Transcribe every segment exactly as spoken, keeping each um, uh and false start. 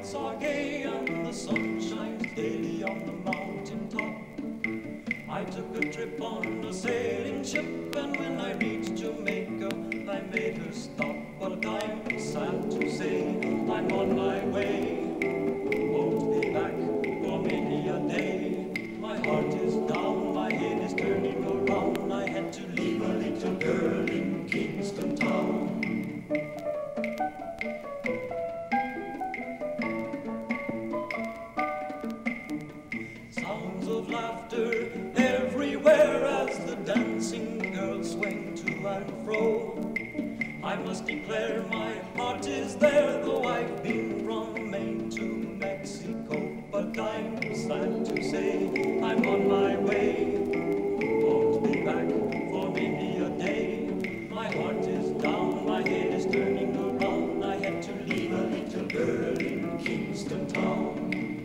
nights are gay and the sun shines daily on the mountain top. I took a trip on a sailing ship, and when I reached Jamaica, I made her stop. But I'm sad to say I'm on my way. Won't be back for many a day. My heart is down, my head is turning around. I had to leave a little girl in Kingston town. Sounds of laughter everywhere as the dancing girls swing to and fro. I must declare my heart is there, though I've been from Maine to Mexico. But I'm sad to say I'm on my way. Won't be back for maybe a day. My heart is down, my head is turning around. I had to leave a little girl in Kingston town.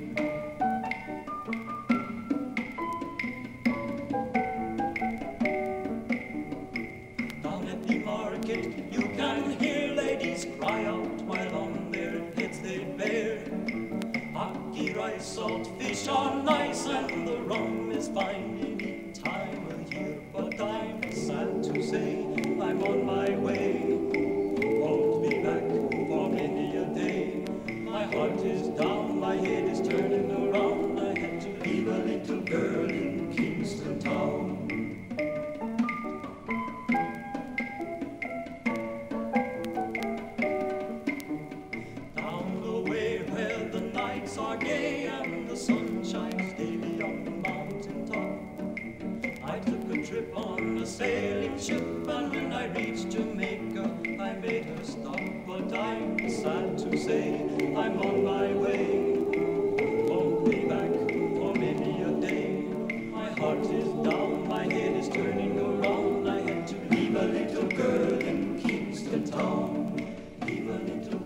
You can hear ladies cry out while on their heads they bear ackee rice, salt fish are nice, and the rum is fine any time of year. But I'm sad to say I'm on my way. Won't be back for many a day. My heart is down, my head is turning around. I had to leave a little girl in Kingston town. Are gay and the sun shines daily on the mountain top. I took a trip on a sailing ship, and when I reached Jamaica, I made her stop. But I'm sad to say I'm on my way. Won't be back for many a day. My heart is down, my head is turning around. I had to leave a little girl in Kingston town. Leave a little